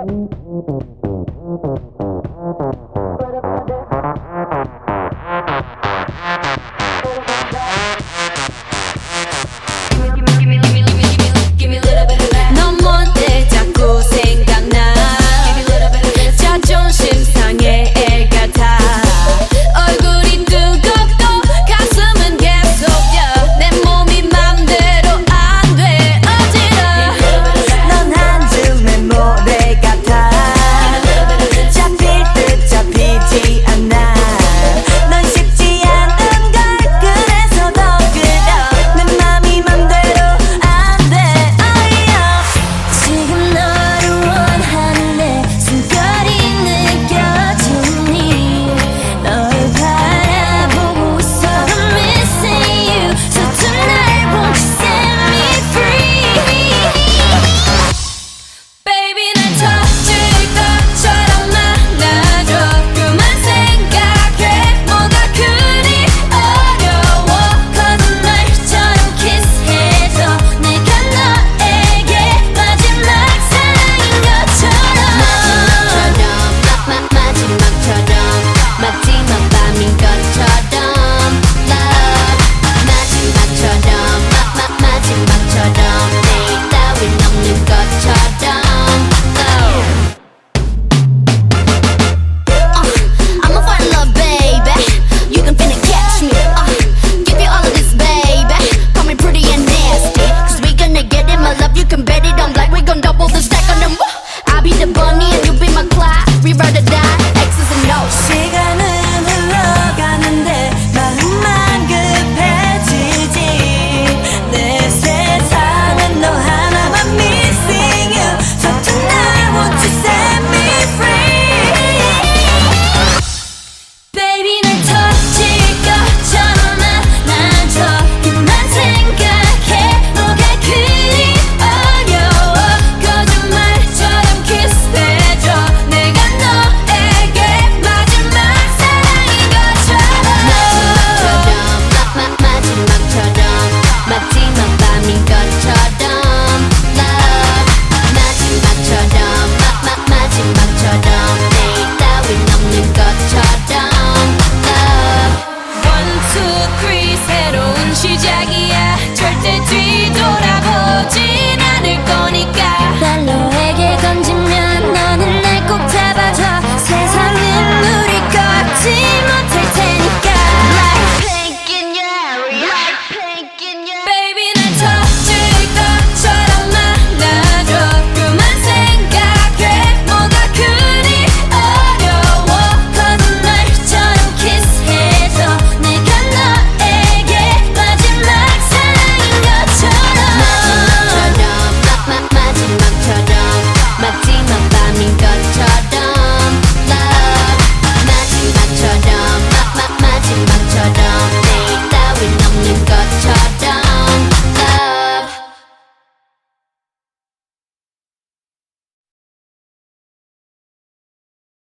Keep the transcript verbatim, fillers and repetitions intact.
넌 뭔데 자꾸 생각나. 자존심 상해 애 같아. 얼굴이 뜨겁고 가슴은 계속 뛰어. 내 몸이 맘대로 안 돼 어지러워. 넌 한줌의 모래 같아. 잡힐 듯 잡히지 않아. 넌 쉽지 않은 걸 그래서 더 그려. 내 맘이 맘대로 안 돼. 지금 너를 원하는데 숨결이 느껴지니. 널 바라보고 있어. I'm missing you. So tonight won't you set me free. Baby 날 터질 것처럼 만나줘. 그만 생각해 뭐가 그리 어려워. 거짓말처럼 키스해줘. 내가 너에게 마지막 사랑인 것처럼. 마지막처럼 마, 마, 마지막처럼 마지막 밤인 것처럼 Love 마지막처럼 마, 마, 마지막처럼 내일 따윈 없는 것처럼 Love I'ma fall in love, baby. You can finna catch me. Uh, give you all of this, baby. Call me pretty and nasty. Cause we gonna get it, my love. You can bet it on black. We gon' double the stack on them. I'll be the bunny and you be my Clyde. Revert or die, X's and O's. 시간은 흘러가는데 마음만 급해지지. 내 세상은 너 하나만 missing you. So tonight won't you set me free. Baby 날 터질 것처럼 만나줘. 그만 생각해 뭐가 그리 어려워. 거짓말처럼 키스해줘. 내가 너에게 마지막 사랑인 것처럼. 마지막처럼 마, 마, 마지막처럼 마지막 밤인 것처럼